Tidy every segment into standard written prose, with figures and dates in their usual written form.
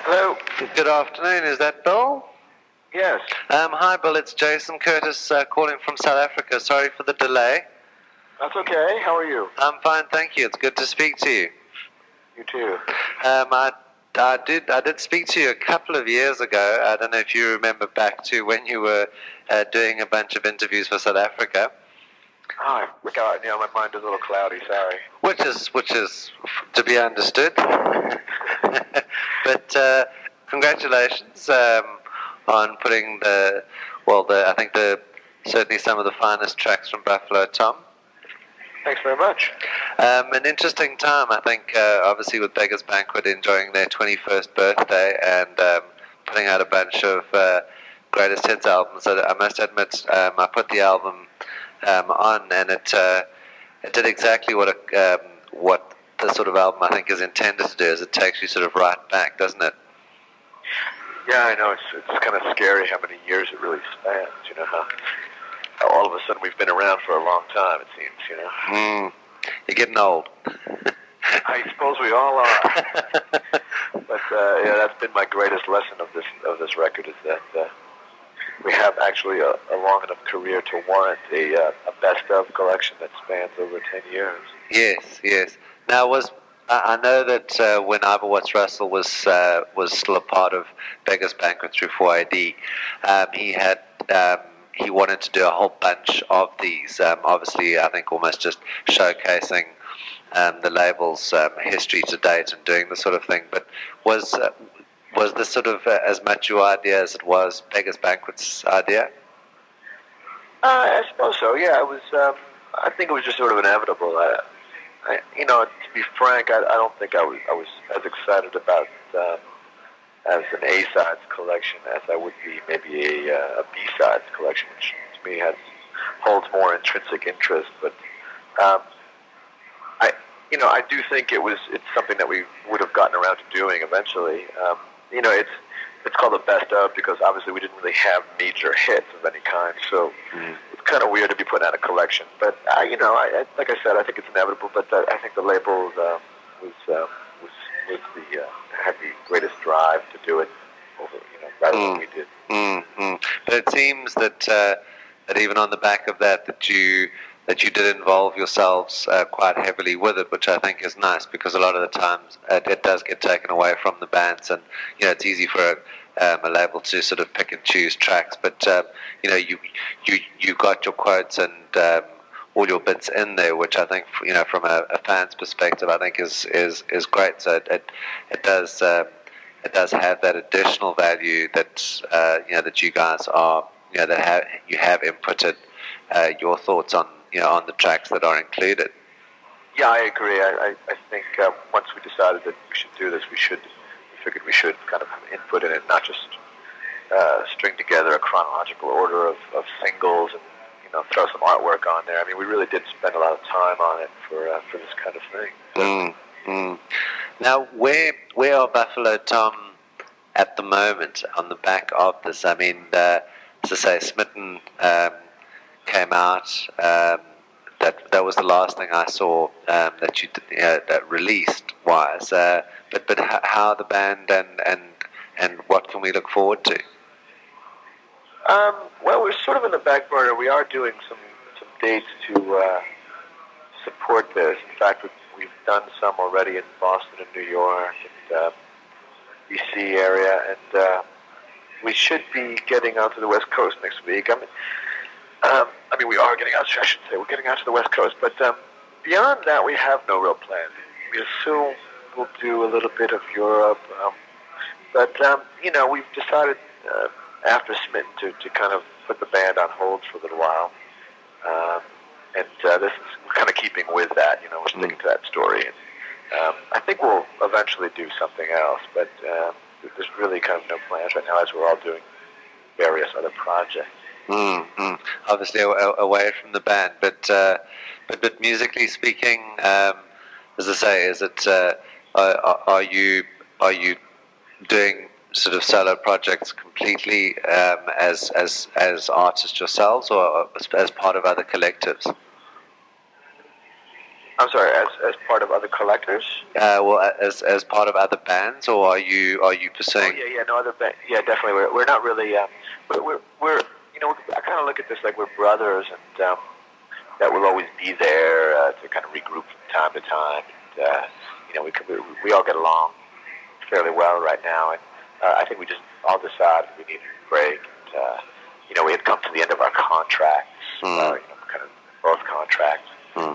Hello. Good afternoon, is that Bill? Yes. Hi Bill, it's Jason Curtis calling from South Africa. Sorry for the delay. That's okay. How are you? I'm fine, thank you. It's good to speak to you. You too. I did speak to you a couple of years ago. I don't know if you remember back to when you were doing a bunch of interviews for South Africa. Oh, I forgot. Yeah, my mind is a little cloudy. Sorry. Which is to be understood. But congratulations on putting I think certainly some of the finest tracks from Buffalo Tom. Thanks very much. An interesting time, I think, obviously with Beggars Banquet enjoying their 21st birthday and putting out a bunch of greatest hits albums. So I must admit, I put the album on, and it did exactly what the sort of album I think is intended to do, is it takes you sort of right back, doesn't it? Yeah, I know. It's kind of scary how many years it really spans. You know how all of a sudden we've been around for a long time. It seems. You know. You're getting old. I suppose we all are. But yeah, that's been my greatest lesson of this record, is that we have actually a long enough career to warrant a best of collection that spans over 10 years. Yes. Now, I know that when Ivor Watts Russell was still a part of Beggars Banquet through 4AD, he wanted to do a whole bunch of these. Obviously, I think almost just showcasing the label's history to date and doing this sort of thing. But was this sort of as much your idea as it was Beggars Banquet's idea? I suppose so. Yeah, it was. I think it was just sort of inevitable. To be frank, I don't think I was as excited about as an A-sides collection as I would be maybe a B-sides collection, which to me holds more intrinsic interest. But I do think it's something that we would have gotten around to doing eventually. It's called the best of because obviously we didn't really have major hits of any kind, so it's kind of weird to be putting out a collection. But like I said, I think it's inevitable. But I think the label had the greatest drive to do it rather than we did. But it seems that even on the back of that you did involve yourselves quite heavily with it, which I think is nice, because a lot of the times it does get taken away from the bands, and it's easy for a label to sort of pick and choose tracks, but you got your quotes and all your bits in there, which I think from a fan's perspective I think is great. So it does have that additional value that that you guys are that you have inputted your thoughts on the tracks that are included. Yeah, I agree. I think once we decided that we should do this, we figured we should kind of have input in it, not just string together a chronological order of singles and throw some artwork on there. I mean, we really did spend a lot of time on it for this kind of thing. Now, where are Buffalo Tom at the moment on the back of this? I mean, as I say, Smitten came out. That was the last thing I saw that you that released wise. But how the band and what can we look forward to? Well, we're sort of in the back burner. We are doing some dates to support this. In fact, we've done some already in Boston and New York and DC area, and we should be getting out to the West Coast next week. I mean, we are getting out. I should say we're getting out to the West Coast, but beyond that, we have no real plans. We assume we'll do a little bit of Europe, but we've decided after Smitten to kind of put the band on hold for a little while, and this is kind of keeping with that. We're sticking to that story, and I think we'll eventually do something else, but there's really kind of no plans right now as we're all doing various other projects. Obviously away from the band, but musically speaking, as I say, is it are you doing sort of solo projects completely as artists yourselves, or as part of other collectives? I'm sorry, as part of other collectors. Well, as part of other bands, or are you pursuing? Oh yeah, no other band. Yeah, definitely. We're not really. We're you know, I kind of look at this like we're brothers, and that we'll always be there to kind of regroup from time to time. And you know, we all get along fairly well right now, and I think we just all decided we needed a break. And, you know, we had come to the end of our contracts, you know, kind of both contracts,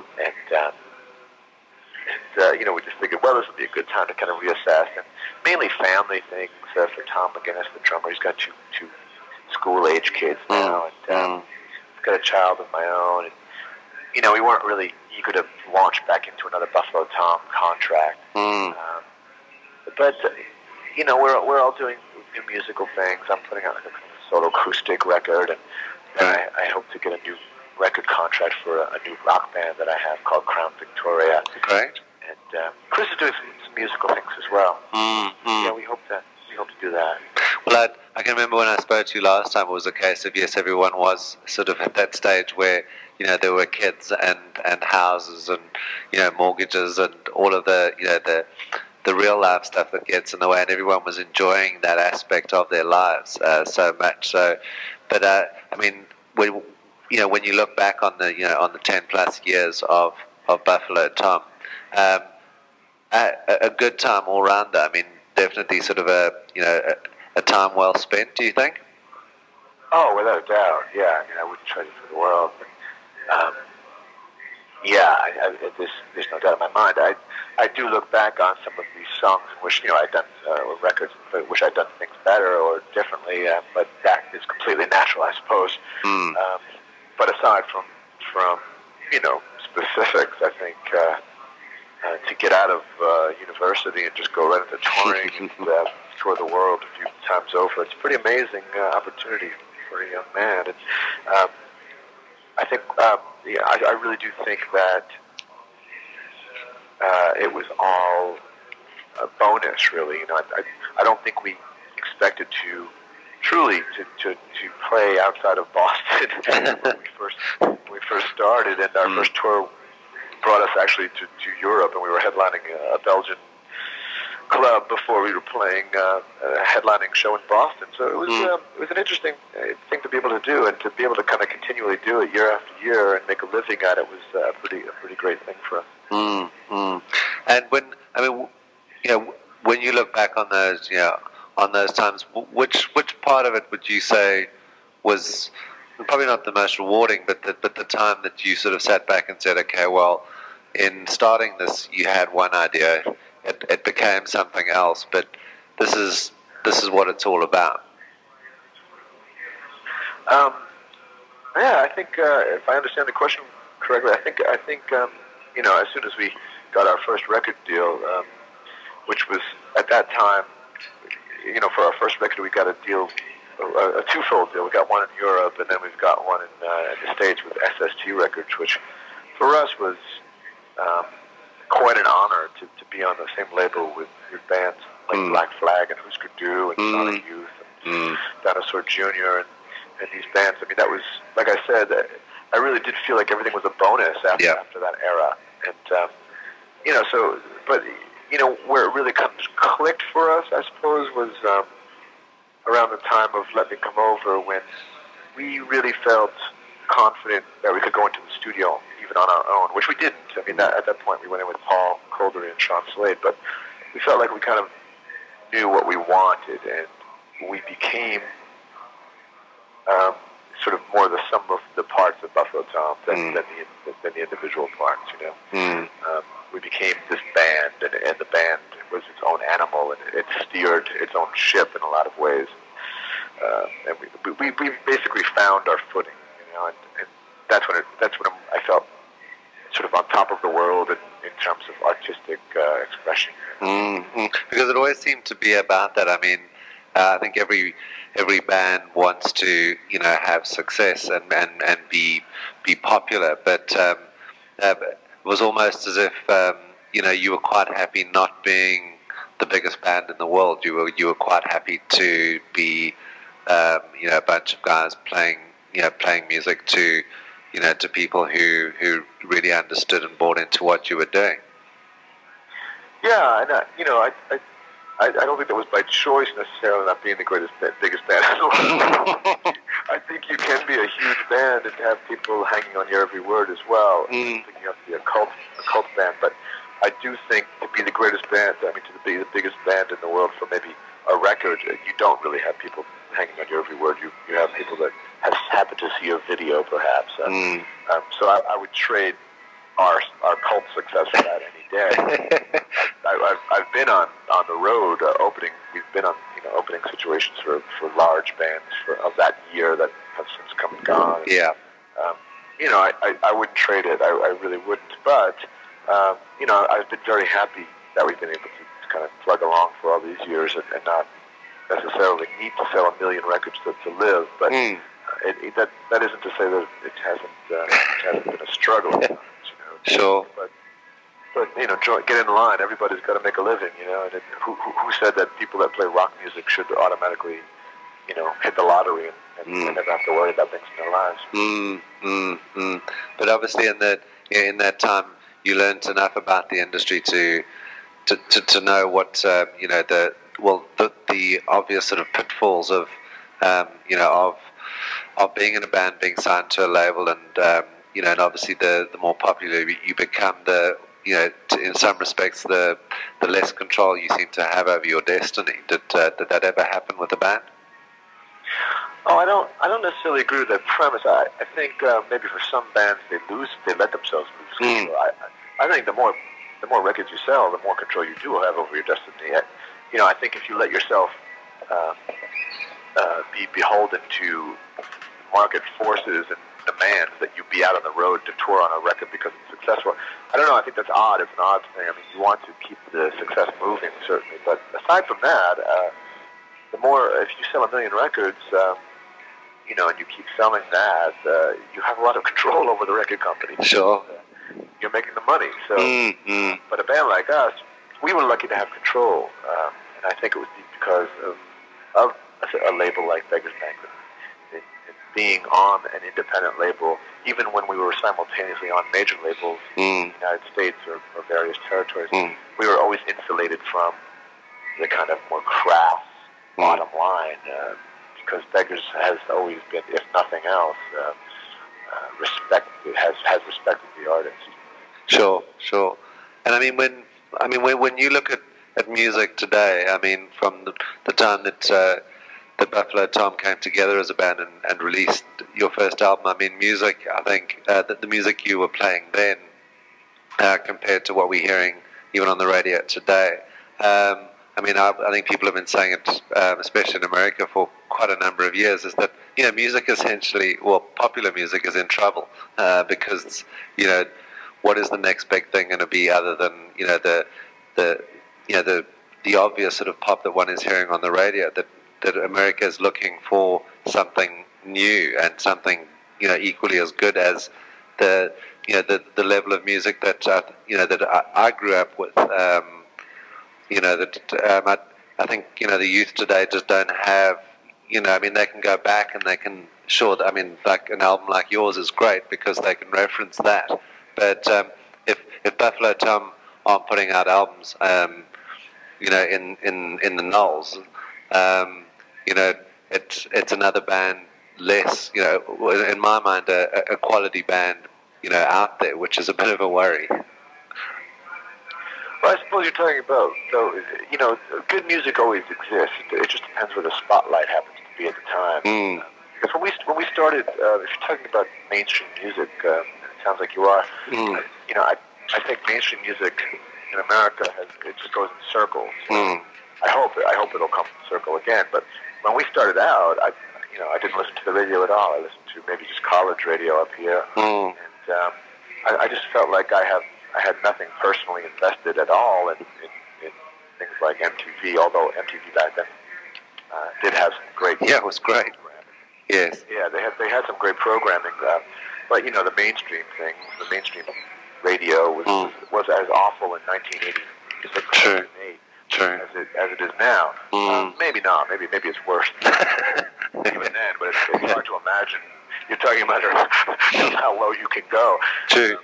and you know, we just figured, well, this would be a good time to kind of reassess, and mainly family things for Tom McGuinness, the drummer. He's got two school-age kids now, and I've got a child of my own, and you know, we weren't really eager to launch back into another Buffalo Tom contract. But you know, we're all doing new musical things. I'm putting out a solo acoustic record, and I hope to get a new record contract for a new rock band that I have called Crown Victoria. Great. And Chris is doing some musical things as well. Yeah, we hope to do that. Well, I can remember when I spoke to you last time, it was a case of, yes, everyone was sort of at that stage where, you know, there were kids and houses and, you know, mortgages and all of the, you know, the real life stuff that gets in the way, and everyone was enjoying that aspect of their lives so much. So, but I mean, when you look back on the, you know, on the 10+ years of Buffalo Tom, a good time all rounder. I mean, definitely sort of a time well spent. Do you think? Oh, without a doubt. Yeah, I mean, I wouldn't trade it for the world. But, yeah, there's no doubt in my mind. I do look back on some of these songs in which, you know, I'd done records in which I'd done things better or differently, but that is completely natural, I suppose. But aside from you know, specifics, I think to get out of university and just go right into touring and tour the world a few times over, it's a pretty amazing opportunity for a young man. And I think, yeah, I really do think that it was all a bonus, really. You know, I don't think we expected to truly to play outside of Boston when we first started, and our first tour brought us actually to Europe, and we were headlining a Belgian club before we were playing a headlining show in Boston. So it was an interesting thing to be able to do, and to be able to kind of continually do it year after year and make a living at it was a pretty great thing for us. And when you look back on those, you know, on those times, which part of it would you say was probably not the most rewarding, but the time that you sort of sat back and said, okay, well, in starting this, you had one idea, it became something else, but this is what it's all about. Yeah, I think if I understand the question correctly, I think you know, as soon as we got our first record deal, which was at that time, you know, for our first record, we got a deal, a twofold deal. We got one in Europe, and then we've got one in the States with SST Records, which for us was quite an honor to be on the same label with bands like Black Flag and Husker Du and Sonic Youth and Dinosaur Jr. and these bands. I mean, that was, like I said, I really did feel like everything was a bonus after that era. And, you know, so, but, you know, where it really clicked for us, I suppose, was around the time of Let Me Come Over, when we really felt confident that we could go into the studio even on our own, which we didn't. I mean, at that point, we went in with Paul Coldery and Sean Slade, but we felt like we kind of knew what we wanted, and we became sort of more the sum of the parts of Buffalo Tom than the individual parts, you know. We became this band, and the band was its own animal, and it steered its own ship in a lot of ways. And we basically found our footing, you know, and that's when I felt sort of on top of the world in terms of artistic expression. Because it always seemed to be about that. I mean, I think every band wants to, you know, have success and be popular, but it was almost as if you know, you were quite happy not being the biggest band in the world. You were quite happy to be you know, a bunch of guys playing music to to people who really understood and bought into what you were doing. Yeah, and I don't think that was by choice necessarily, not being the biggest band in the world. I think you can be a huge band and have people hanging on your every word as well. I think you have to be a cult band, but I do think to be the greatest band, to be the biggest band in the world for maybe a record, you don't really have people hanging on your every word. You have people that have happened to see your video, perhaps. So I would trade our cult success for that any day. I've been on the road opening. We've been on opening situations for large bands of that year that have since come and gone. Yeah. I wouldn't trade it. I really wouldn't. But I've been very happy that we've been able to kind of plug along for all these years and not necessarily need to sell 1 million records to live. But that isn't to say that it hasn't been a struggle. Sure. But get in line. Everybody's got to make a living, And who said that people that play rock music should automatically, hit the lottery and never have to worry about things in their lives? But obviously, in that time, you learned enough about the industry to know what the obvious sort of pitfalls of being in a band, being signed to a label, and and obviously the more popular you become, in some respects, the less control you seem to have over your destiny. Did that ever happen with the band? Oh, I don't necessarily agree with that premise. I think maybe for some bands they let themselves lose control. I think the more records you sell, the more control you do have over your destiny. I think if you let yourself be beholden to market forces and demands that you be out on the road to tour on a record because it's successful, I don't know. I think that's odd. It's an odd thing. You want to keep the success moving, certainly. But aside from that, the more, if you sell 1 million records, and you keep selling that, you have a lot of control over the record company. Sure. You're making the money. So, but a band like us, we were lucky to have control, and I think it was because of a label like Beggars Banquet. Being on an independent label, even when we were simultaneously on major labels in the United States or various territories, we were always insulated from the kind of more crass bottom line, because Beggars has always been, if nothing else, has respected the artist. Sure. And when you look at music today, from the time that Buffalo Tom came together as a band and released your first album, music, I think that the music you were playing then compared to what we're hearing even on the radio today, I think people have been saying it, especially in America, for quite a number of years, is that music essentially, popular music is in trouble because what is the next big thing going to be other than the obvious sort of pop that one is hearing on the radio, that America is looking for something new and something equally as good as the level of music that that I grew up with. I think the youth today just don't have. They can go back and they can like an album like yours is great because they can reference that. But if Buffalo Tom aren't putting out albums, in the Knolls. It's another band less, in my mind, a quality band, out there, which is a bit of a worry. Well, I suppose you're talking about, though, good music always exists. It just depends where the spotlight happens to be at the time. Because when we started, if you're talking about mainstream music, it sounds like you are. I think mainstream music in America it just goes in circles. I hope it'll come full circle again. But when we started out, I didn't listen to the radio at all. I listened to maybe just college radio up here, and I just felt like I had nothing personally invested at all in things like MTV. Although MTV back then did have some great it was great. Yes. Yeah, they had some great programming, but the mainstream thing, the mainstream radio was as awful in 1986 True. as it is now. Maybe not. Maybe it's worse. even then, but it's hard to imagine. You're talking about how low you can go. True.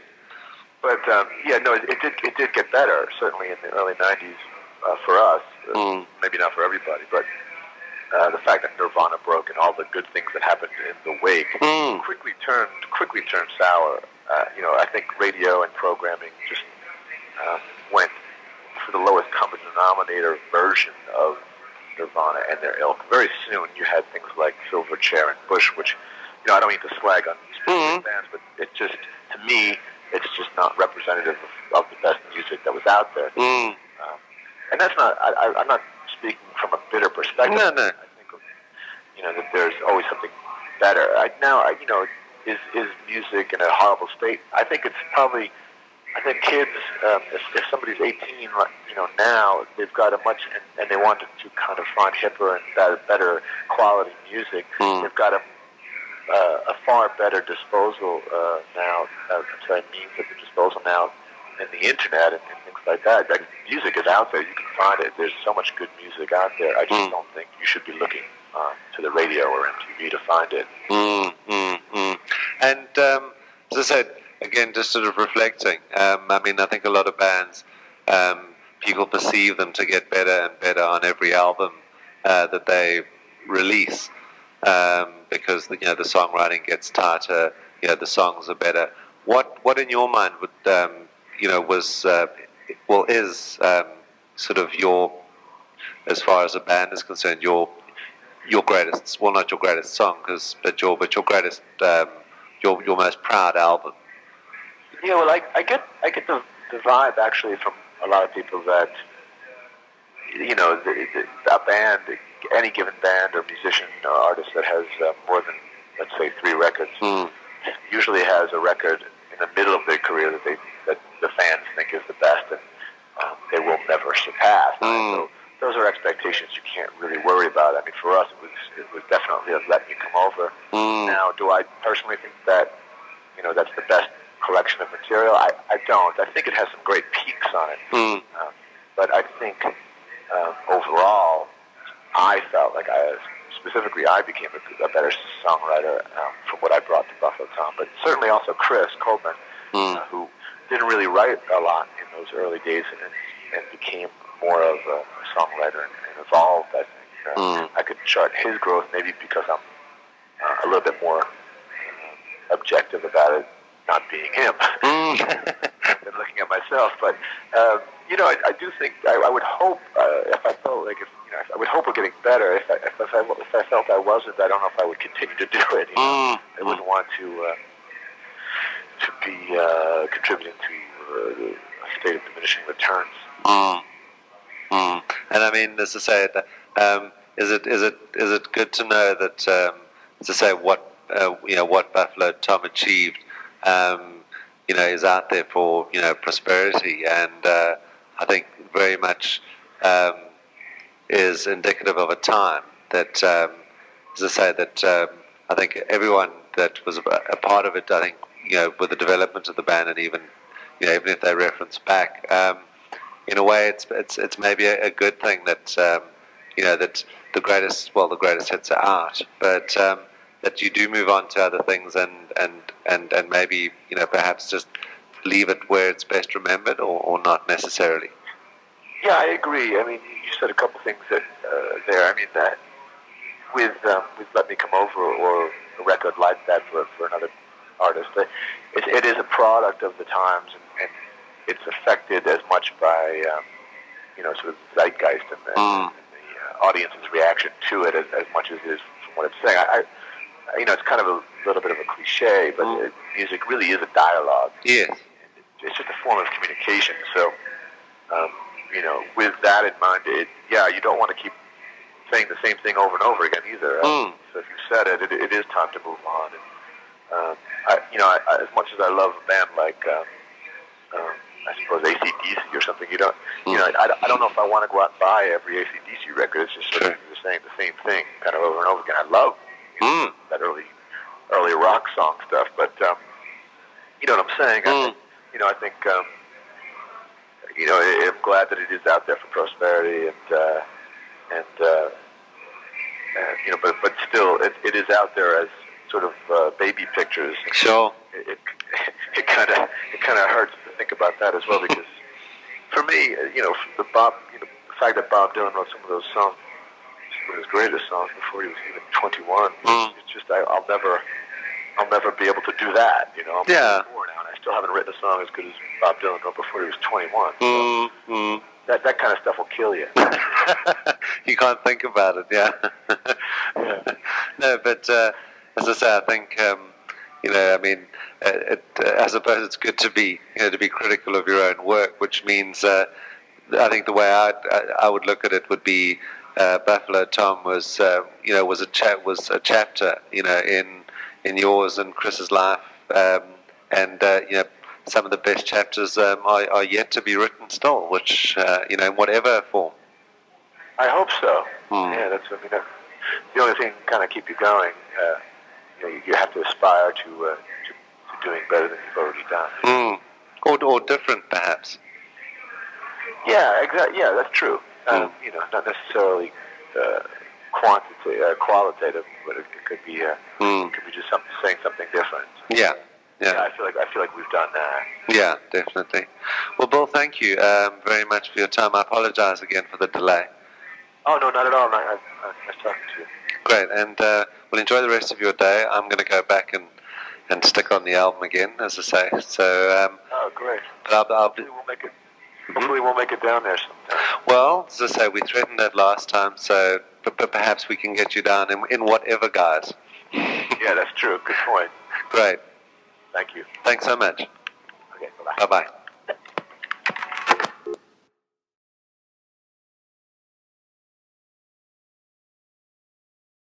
It did get better, certainly in the early 90s for us. Maybe not for everybody, but the fact that Nirvana broke and all the good things that happened in the wake quickly turned sour. I think radio and programming just went for the lowest common denominator version of Nirvana and their ilk. Very soon you had things like Silverchair and Bush, which, I don't mean to slag on specific bands, but it just, to me, it's just not representative of the best music that was out there. And that's not, I'm not speaking from a bitter perspective. No. I think, that there's always something better. Is music in a horrible state? I think it's probably, kids, if somebody's 18, now they've got and they want to kind of find hipper and better quality music, they've got a far better disposal now, means at the disposal now in the internet and things like that. Like, music is out there. You can find it. There's so much good music out there. I just don't think you should be looking to the radio or MTV to find it. And as I said, again, just sort of reflecting, I think a lot of bands, people perceive them to get better and better on every album that they release, because the songwriting gets tighter, the songs are better. What in your mind would is sort of your, as far as a band is concerned, your greatest, well, not your greatest song, but your greatest, your most proud album? Yeah, well, I get the vibe actually from a lot of people that a band, any given band or musician or artist that has more than, let's say, 3 records, usually has a record in the middle of their career that the fans think is the best and they will never surpass. So those are expectations you can't really worry about. I mean, for us, it was definitely a Let Me Come Over. Now, do I personally think that that's the best collection of material? I don't. I think it has some great peaks on it, but I think overall, I felt like I became a better songwriter from what I brought to Buffalo Tom. But certainly also Chris Coleman, who didn't really write a lot in those early days and became more of a songwriter and evolved. I think I could chart his growth maybe because I'm a little bit more objective about it not being him than looking at myself. But I do think I would hope if I felt like I would hope we're getting better. If I felt I wasn't, I don't know if I would continue to do it. I wouldn't want to be contributing to a state of diminishing returns. And I mean, as I say, is it good to know that, as I say, what Buffalo Tom achieved, is out there for prosperity, and I think very much is indicative of a time that, as I say, that I think everyone that was a part of it, I think, with the development of the band, and even if they reference back, in a way, it's maybe a good thing that that the greatest hits are out, but that you do move on to other things and maybe perhaps just leave it where it's best remembered, or not necessarily. Yeah, I agree. I mean, you said a couple things that there. I mean, that with Let Me Come Over, or a record like that for another artist, it is a product of the times, and it's affected as much by sort of zeitgeist and the audience's reaction to it as much as it is from what it's saying. It's kind of a little bit of a cliche, but music really is a dialogue. Yes. It's just a form of communication. So, with that in mind, you don't want to keep saying the same thing over and over again either. So if you said it is time to move on. And, as much as I love a band like, I suppose AC/DC or something, I don't know if I want to go out and buy every AC/DC record. It's just sort of saying the same thing kind of over and over again. I love that early rock song stuff, but you know what I'm saying? I think I'm glad that it is out there for prosperity, and But still, it is out there as sort of baby pictures. Sure. It kind of hurts to think about that as well, because for me, the fact that Bob Dylan wrote some of those songs, some of his greatest songs, before he was even 21, it's just I'll never be able to do that. I'm 44 now, and I still haven't written a song as good as Bob Dylan wrote before he was 21. So that kind of stuff will kill you. You can't think about it, yeah. No, but as I say, I think I suppose it's good to be critical of your own work, which means I think the way I would look at it would be Buffalo Tom was a chapter in yours and Chris's life, and some of the best chapters are yet to be written still, which in whatever form. I hope so. Yeah, that's the only thing that kind of keep you going. You have to aspire to doing better than you've already done. Or different, perhaps. Yeah, exactly. Yeah, that's true. Not necessarily qualitative, but it could be just saying something different. Yeah. I feel like we've done that. Yeah, definitely. Well, Bill, thank you very much for your time. I apologize again for the delay. Oh, no, not at all. Nice talking to you. Great, and well, enjoy the rest of your day. I'm going to go back and stick on the album again, as I say. So. Oh, great. But hopefully we'll make it. Hopefully we'll make it down there sometime. Well, as I say, we threatened that last time, so but perhaps we can get you down in whatever guise. Yeah, that's true. Good point. Great. Thank you. Thanks so much. Okay, bye-bye. Bye-bye.